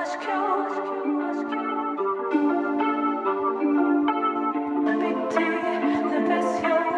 aşk yok. Bitti, nefes yok.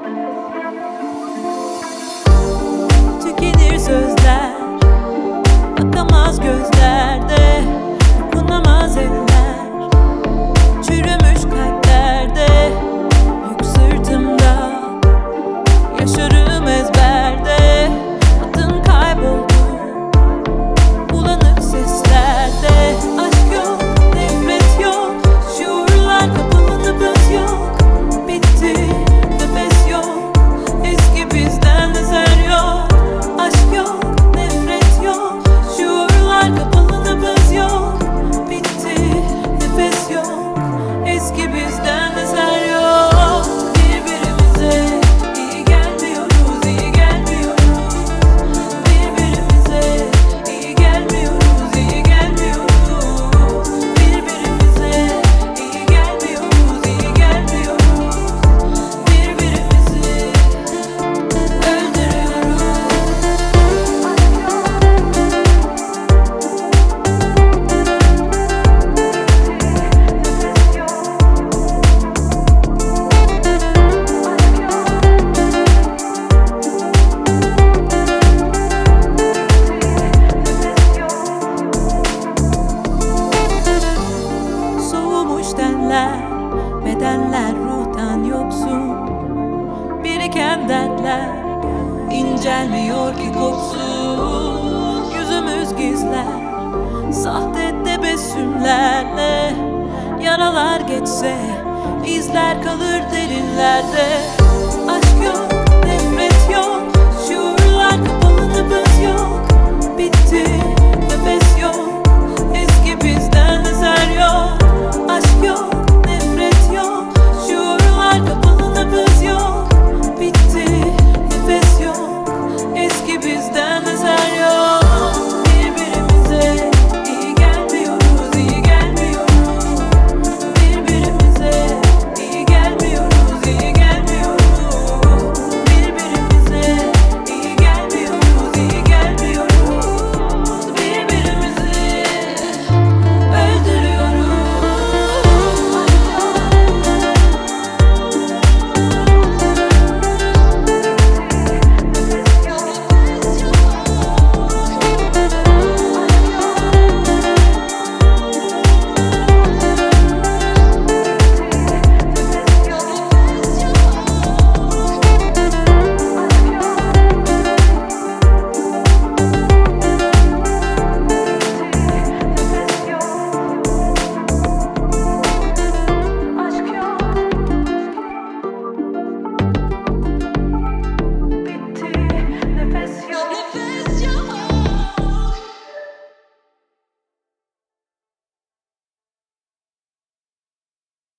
Tükenir sözler, bakamaz gözlerde, dokunamaz eller, çürümüş kalplerde, yük sırtımda, yaşarım ezberde, adın kayboldu bulanık seslerde. Aşk yok, nefret yok, şuurlar kapalı böz yok. Bitti, nefes yok, eski bizden eser yok. Aşk yok, nefret yok, şuurlar kapalı böz yok. Bitti, nefes yok, eski bizden eser yok. Birbirimize iyi gelmiyoruz, iyi gelmiyoruz. Birbirimize iyi gelmiyoruz, iyi gelmiyoruz. Birbirimize iyi gelmiyoruz, iyi gelmiyoruz. Birbirimizi öldürüyoruz. Soğumuş tenler, bedenler ruhtan yoksun. Biriken dertler, incelmiyor ki kokusu. Yüzümüz gizler, sahte tebessümlerle. Yaralar geçse, izler kalır derinlerde. Aşk yok, nefret yok, şuurlar kapalı böz yok. Bitti,